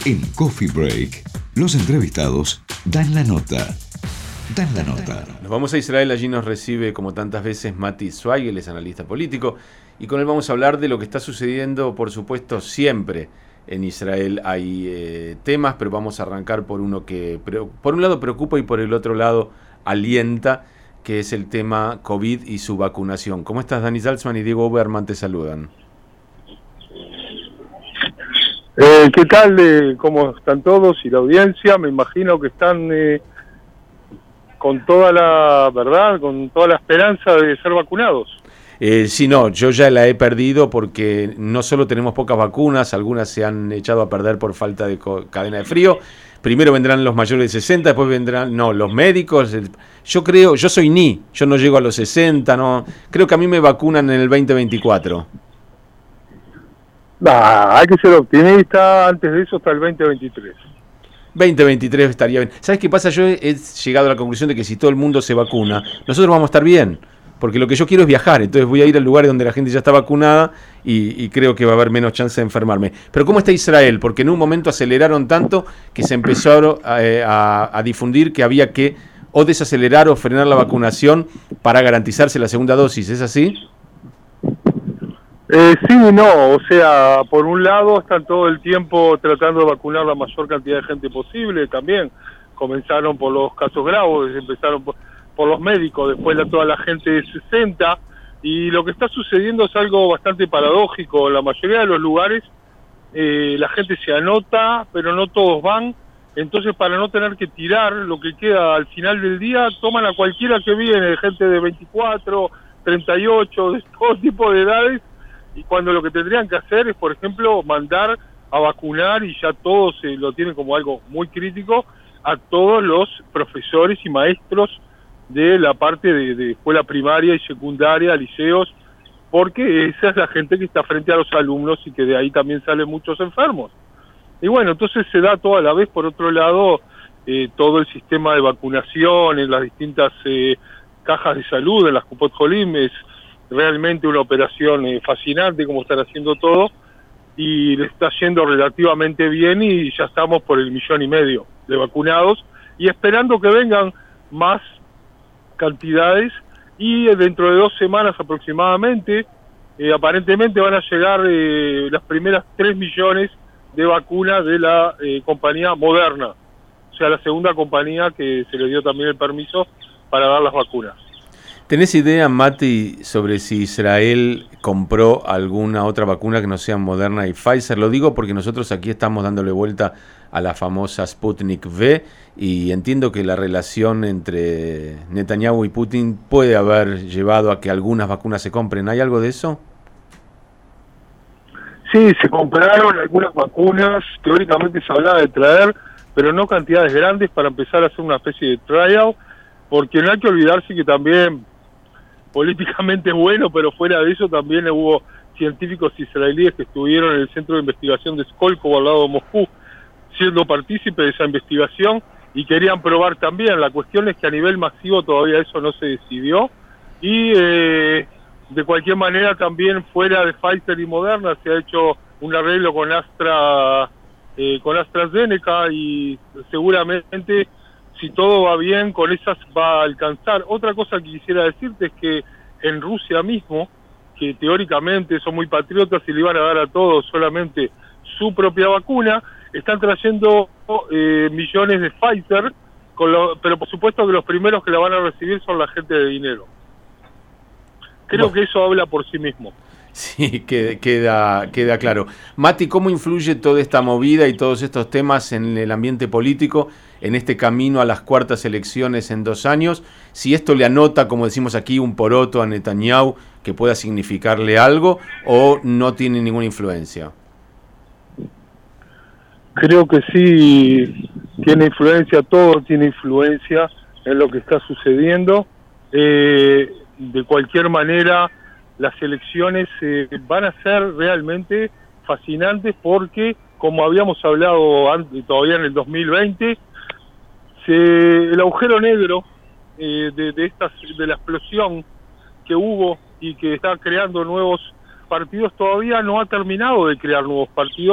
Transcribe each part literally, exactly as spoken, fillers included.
En Coffee Break, los entrevistados dan la nota. Dan la nota. Nos vamos a Israel, allí nos recibe como tantas veces Mati Zweigel, es analista político, y con él vamos a hablar de lo que está sucediendo, por supuesto, siempre en Israel. Hay eh, temas, pero vamos a arrancar por uno que por un lado preocupa y por el otro lado alienta, que es el tema COVID y su vacunación. ¿Cómo estás, Dani Salzman y Diego Oberman te saludan? Eh, ¿Qué tal? Eh, ¿Cómo están todos y la audiencia? Me imagino que están eh, con toda la verdad, con toda la esperanza de ser vacunados. Eh, sí, no, yo ya la he perdido porque no solo tenemos pocas vacunas, algunas se han echado a perder por falta de cadena de frío. Primero vendrán los mayores de sesenta, después vendrán, no, los médicos. El, yo creo, yo soy N I, yo no llego a los sesenta, no. Creo que a mí me vacunan en el veinte veinticuatro. Nah, hay que ser optimista, antes de eso hasta el veinte veintitrés. veinte veintitrés estaría bien. ¿Sabes qué pasa? Yo he, he llegado a la conclusión de que si todo el mundo se vacuna, nosotros vamos a estar bien. Porque lo que yo quiero es viajar, entonces voy a ir a lugares donde la gente ya está vacunada y, y creo que va a haber menos chance de enfermarme. Pero ¿cómo está Israel? Porque en un momento aceleraron tanto que se empezó a, a, a difundir que había que o desacelerar o frenar la vacunación para garantizarse la segunda dosis. ¿Es así? Eh, sí y no, o sea, por un lado están todo el tiempo tratando de vacunar la mayor cantidad de gente posible, también comenzaron por los casos graves, empezaron por, por los médicos, después la, toda la gente de sesenta, y lo que está sucediendo es algo bastante paradójico. En la mayoría de los lugares eh, la gente se anota, pero no todos van, entonces para no tener que tirar lo que queda al final del día, toman a cualquiera que viene, gente de veinticuatro, treinta y ocho, de todo tipo de edades, y cuando lo que tendrían que hacer es, por ejemplo, mandar a vacunar, y ya todos eh, lo tienen como algo muy crítico, a todos los profesores y maestros de la parte de, de escuela primaria y secundaria, liceos, porque esa es la gente que está frente a los alumnos y que de ahí también salen muchos enfermos. Y bueno, entonces se da toda la vez, por otro lado, eh, todo el sistema de vacunación en las distintas eh, cajas de salud, en las Kupot Holim, es realmente una operación eh, fascinante como están haciendo todo, y le está yendo relativamente bien y ya estamos por el millón y medio de vacunados y esperando que vengan más cantidades, y eh, dentro de dos semanas aproximadamente eh, aparentemente van a llegar eh, las primeras tres millones de vacunas de la eh, compañía Moderna, o sea, la segunda compañía que se le dio también el permiso para dar las vacunas. ¿Tenés idea, Mati, sobre si Israel compró alguna otra vacuna que no sea Moderna y Pfizer? Lo digo porque nosotros aquí estamos dándole vuelta a la famosa Sputnik V y entiendo que la relación entre Netanyahu y Putin puede haber llevado a que algunas vacunas se compren. ¿Hay algo de eso? Sí, se compraron algunas vacunas, teóricamente se hablaba de traer, pero no cantidades grandes para empezar a hacer una especie de trial, porque no hay que olvidarse que también políticamente es bueno, pero fuera de eso también hubo científicos israelíes que estuvieron en el centro de investigación de Skolkovo al lado de Moscú, siendo partícipes de esa investigación, y querían probar también. La cuestión es que a nivel masivo todavía eso no se decidió, y eh, de cualquier manera también fuera de Pfizer y Moderna se ha hecho un arreglo con Astra, eh, con AstraZeneca, y seguramente si todo va bien, con esas va a alcanzar. Otra cosa que quisiera decirte es que en Rusia mismo, que teóricamente son muy patriotas y le iban a dar a todos solamente su propia vacuna, están trayendo eh, millones de Pfizer, con lo, pero por supuesto que los primeros que la van a recibir son la gente de dinero. Creo bueno. que eso habla por sí mismo. Sí, queda, queda, queda claro. Mati, ¿cómo influye toda esta movida y todos estos temas en el ambiente político, en este camino a las cuartas elecciones en dos años? Si esto le anota, como decimos aquí, un poroto a Netanyahu que pueda significarle algo, o no tiene ninguna influencia. Creo que sí tiene influencia, todo tiene influencia en lo que está sucediendo. Eh, de cualquier manera, las elecciones eh, van a ser realmente fascinantes porque, como habíamos hablado antes, todavía en el dos mil veinte, se, el agujero negro eh, de, de, estas, de la explosión que hubo y que está creando nuevos partidos todavía no ha terminado de crear nuevos partidos,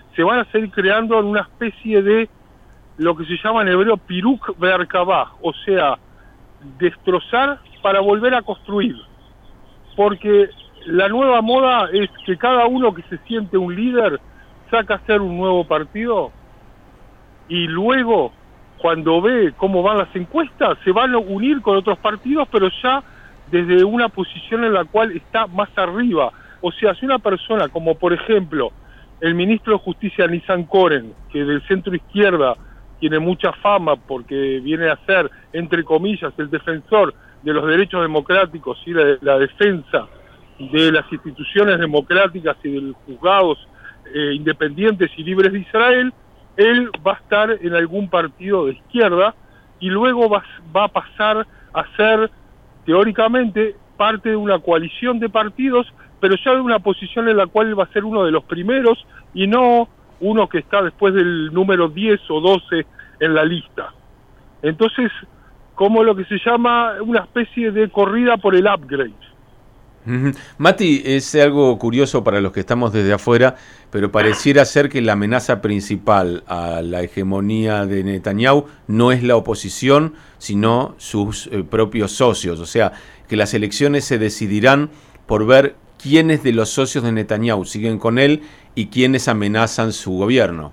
se van a seguir creando en una especie de lo que se llama en hebreo piruk be'arkabah, o sea, destrozar para volver a construir, porque la nueva moda es que cada uno que se siente un líder saca a hacer un nuevo partido y luego cuando ve cómo van las encuestas se van a unir con otros partidos, pero ya desde una posición en la cual está más arriba. O sea, si una persona como por ejemplo el ministro de Justicia Nissan Koren, que del centro izquierda tiene mucha fama porque viene a ser, entre comillas, el defensor de los derechos democráticos y la, la defensa de las instituciones democráticas y de los juzgados eh, independientes y libres de Israel, él va a estar en algún partido de izquierda y luego va, va a pasar a ser, teóricamente, parte de una coalición de partidos, pero ya de una posición en la cual él va a ser uno de los primeros y no uno que está después del número diez o doce en la lista. Entonces, como lo que se llama una especie de corrida por el upgrade. Uh-huh. Mati, es algo curioso para los que estamos desde afuera, pero pareciera ser que la amenaza principal a la hegemonía de Netanyahu no es la oposición, sino sus eh, propios socios. O sea, que las elecciones se decidirán por ver quiénes de los socios de Netanyahu siguen con él y quiénes amenazan su gobierno.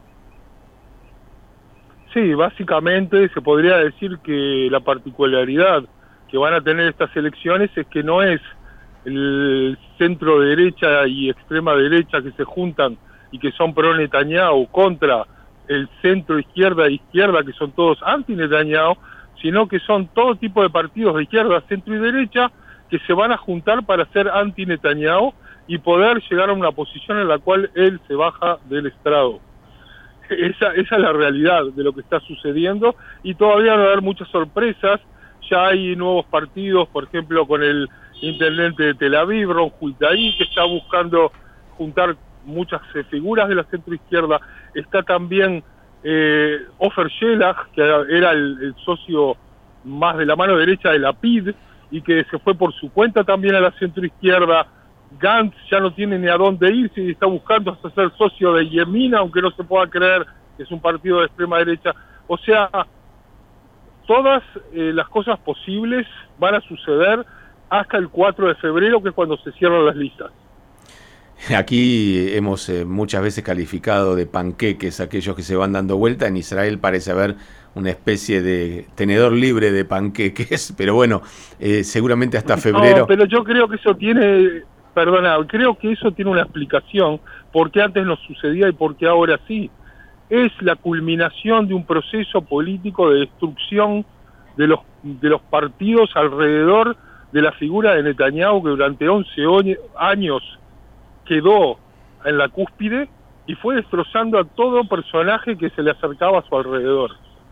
Sí, básicamente se podría decir que la particularidad que van a tener estas elecciones es que no es el centro derecha y extrema derecha que se juntan y que son pro Netanyahu contra el centro izquierda e izquierda que son todos anti Netanyahu, sino que son todo tipo de partidos de izquierda, centro y derecha que se van a juntar para ser anti Netanyahu y poder llegar a una posición en la cual él se baja del estrado. Esa, esa es la realidad de lo que está sucediendo y todavía van a haber muchas sorpresas. Ya hay nuevos partidos, por ejemplo con el intendente de Tel Aviv, Ron Huldaí, que está buscando juntar muchas eh, figuras de la centroizquierda. Está también eh, Ofer Shelah, que era el, el socio más de la mano derecha de Lapid y que se fue por su cuenta también a la centroizquierda. Gantz ya no tiene ni a dónde irse y está buscando hasta ser socio de Yemina, aunque no se pueda creer que es un partido de extrema derecha. O sea, todas eh, las cosas posibles van a suceder hasta el cuatro de febrero, que es cuando se cierran las listas. Aquí hemos eh, muchas veces calificado de panqueques aquellos que se van dando vuelta. En Israel parece haber una especie de tenedor libre de panqueques, pero bueno, eh, seguramente hasta febrero... No, pero yo creo que eso tiene... Perdona, creo que eso tiene una explicación, por qué antes no sucedía y por qué ahora sí. Es la culminación de un proceso político de destrucción de los, de los partidos alrededor de la figura de Netanyahu, que durante once años quedó en la cúspide y fue destrozando a todo personaje que se le acercaba a su alrededor.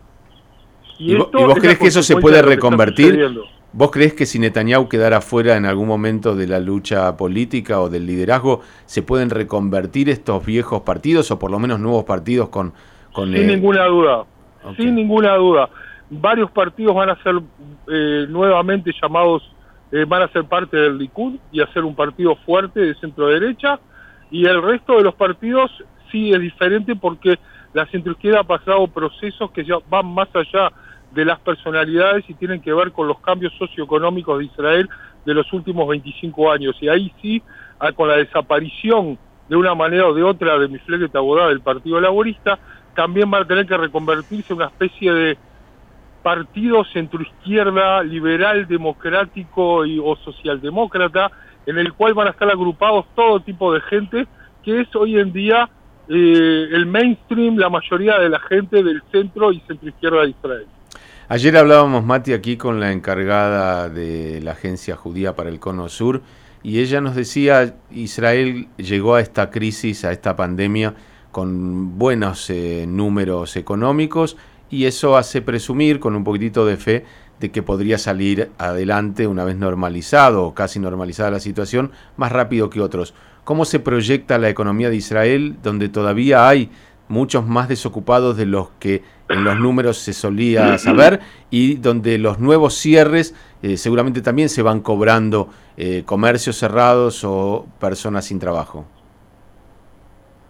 ¿Y, ¿Y, esto ¿y vos crees que eso se puede reconvertir? ¿Vos crees que si Netanyahu quedara fuera en algún momento de la lucha política o del liderazgo, se pueden reconvertir estos viejos partidos o por lo menos nuevos partidos con... con sin eh... ninguna duda, okay. sin ninguna duda. Varios partidos van a ser eh, nuevamente llamados, eh, van a ser parte del Likud y a ser un partido fuerte de centro derecha, y el resto de los partidos sí es diferente porque la centroizquierda ha pasado procesos que ya van más allá de las personalidades y tienen que ver con los cambios socioeconómicos de Israel de los últimos veinticinco años. Y ahí sí, con la desaparición de una manera o de otra de Mifleget Abodá del Partido Laborista, también va a tener que reconvertirse en una especie de partido centroizquierda, liberal, democrático y, o socialdemócrata, en el cual van a estar agrupados todo tipo de gente, que es hoy en día eh, el mainstream, la mayoría de la gente del centro y centroizquierda de Israel. Ayer hablábamos, Mati, aquí con la encargada de la Agencia Judía para el Cono Sur, y ella nos decía, Israel llegó a esta crisis, a esta pandemia, con buenos eh, números económicos, y eso hace presumir, con un poquitito de fe, de que podría salir adelante una vez normalizado, o casi normalizada la situación, más rápido que otros. ¿Cómo se proyecta la economía de Israel, donde todavía hay muchos más desocupados de los que en los números se solía saber, y donde los nuevos cierres eh, seguramente también se van cobrando eh, comercios cerrados o personas sin trabajo?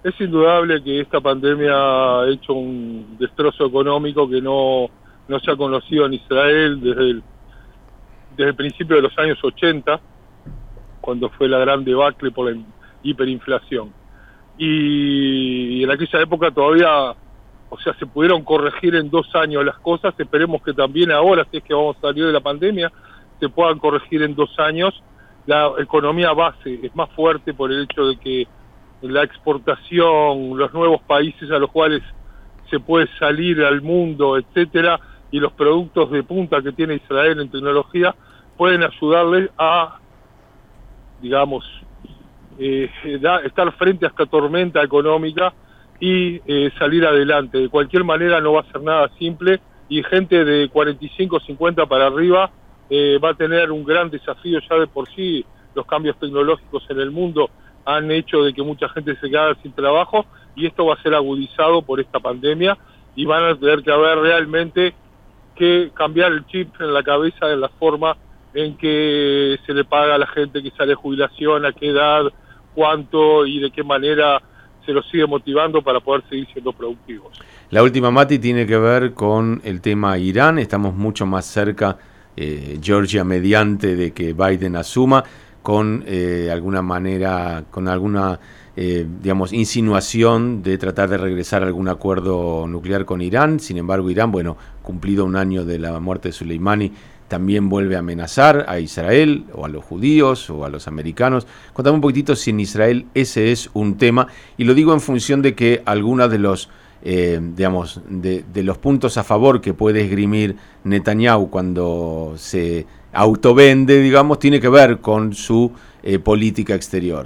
Es indudable que esta pandemia ha hecho un destrozo económico que no, no se ha conocido en Israel desde el, desde el principio de los años ochenta, cuando fue la gran debacle por la hiperinflación. Y, y en aquella época todavía, o sea, se pudieron corregir en dos años las cosas. Esperemos que también ahora, si es que vamos a salir de la pandemia, se puedan corregir en dos años. La economía base es más fuerte por el hecho de que la exportación, los nuevos países a los cuales se puede salir al mundo, etcétera, y los productos de punta que tiene Israel en tecnología pueden ayudarles a, digamos, eh, da, estar frente a esta tormenta económica y eh, salir adelante. De cualquier manera no va a ser nada simple, y gente de cuarenta y cinco, cincuenta para arriba eh, va a tener un gran desafío. Ya de por sí los cambios tecnológicos en el mundo han hecho de que mucha gente se quede sin trabajo, y esto va a ser agudizado por esta pandemia, y van a tener que haber realmente que cambiar el chip en la cabeza, en la forma en que se le paga a la gente que sale de jubilación, a qué edad, cuánto y de qué manera se los sigue motivando para poder seguir siendo productivos. La última, Mati, tiene que ver con el tema Irán. Estamos mucho más cerca, eh, Georgia mediante, de que Biden asuma, con eh, alguna manera, con alguna eh, digamos, insinuación de tratar de regresar a algún acuerdo nuclear con Irán. Sin embargo, Irán, bueno, cumplido un año de la muerte de Soleimani, también vuelve a amenazar a Israel, o a los judíos, o a los americanos. Contame un poquitito si en Israel ese es un tema, y lo digo en función de que algunos de los eh, digamos, de, de los puntos a favor que puede esgrimir Netanyahu cuando se autovende, digamos, tiene que ver con su eh, política exterior.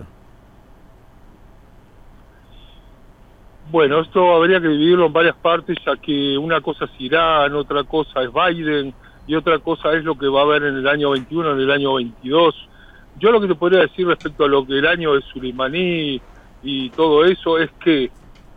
Bueno, esto habría que dividirlo en varias partes, ya que una cosa es Irán, otra cosa es Biden, y otra cosa es lo que va a haber en el año veintiuno, en el año veintidós. Yo lo que te podría decir respecto a lo que el año de Soleimani y todo eso es que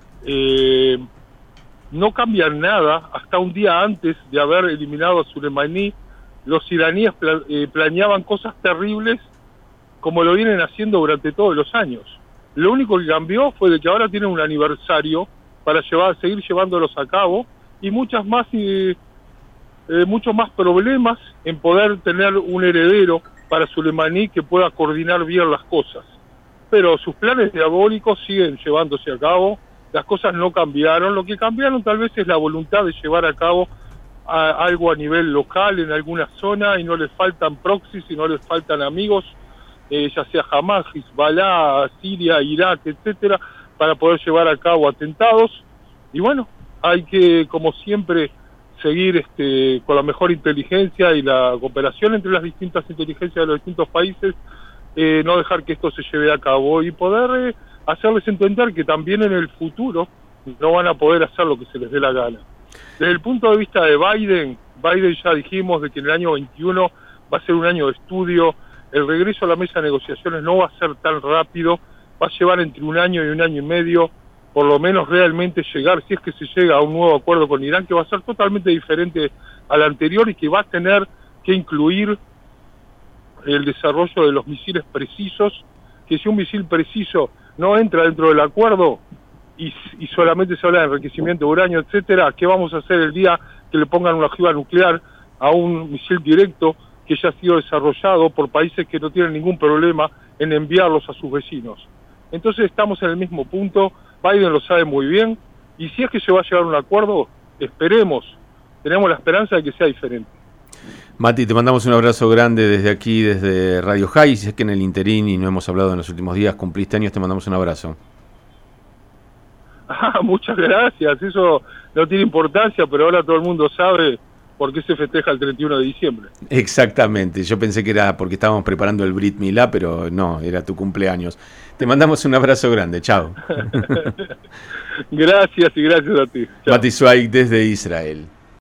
eh, no cambia nada. Hasta un día antes de haber eliminado a Soleimani, los iraníes pla eh, planeaban cosas terribles como lo vienen haciendo durante todos los años. Lo único que cambió fue de que ahora tienen un aniversario para llevar, seguir llevándolos a cabo, y muchas más eh, eh, muchos más problemas en poder tener un heredero para Soleimani que pueda coordinar bien las cosas. Pero sus planes diabólicos siguen llevándose a cabo, las cosas no cambiaron. Lo que cambiaron tal vez es la voluntad de llevar a cabo a, algo a nivel local en alguna zona, y no les faltan proxies y no les faltan amigos, eh, ya sea Hamas, Hezbollah, Siria, Irak, etcétera, para poder llevar a cabo atentados. Y bueno, hay que, como siempre, seguir este, con la mejor inteligencia y la cooperación entre las distintas inteligencias de los distintos países, eh, no dejar que esto se lleve a cabo y poder eh, hacerles entender que también en el futuro no van a poder hacer lo que se les dé la gana. Desde el punto de vista de Biden, Biden ya dijimos de que en el año veintiuno va a ser un año de estudio. El regreso a la mesa de negociaciones no va a ser tan rápido, va a llevar entre un año y un año y medio, por lo menos realmente llegar, si es que se llega a un nuevo acuerdo con Irán, que va a ser totalmente diferente al anterior y que va a tener que incluir el desarrollo de los misiles precisos, que si un misil preciso no entra dentro del acuerdo y, y solamente se habla de enriquecimiento de uranio, etcétera, ¿qué vamos a hacer el día que le pongan una ojiva nuclear a un misil directo que ya ha sido desarrollado por países que no tienen ningún problema en enviarlos a sus vecinos? Entonces estamos en el mismo punto. Biden lo sabe muy bien, y si es que se va a llegar a un acuerdo, esperemos, tenemos la esperanza de que sea diferente. Mati, te mandamos un abrazo grande desde aquí, desde Radio High. Si es que en el interín y no hemos hablado en los últimos días, cumpliste años, te mandamos un abrazo. Ah, muchas gracias, eso no tiene importancia, pero ahora todo el mundo sabe por qué se festeja el treinta y uno de diciembre. Exactamente, yo pensé que era porque estábamos preparando el Brit Milá, pero no, era tu cumpleaños. Te mandamos un abrazo grande, chao. Gracias y gracias a ti. Chao. Mati Zweig desde Israel.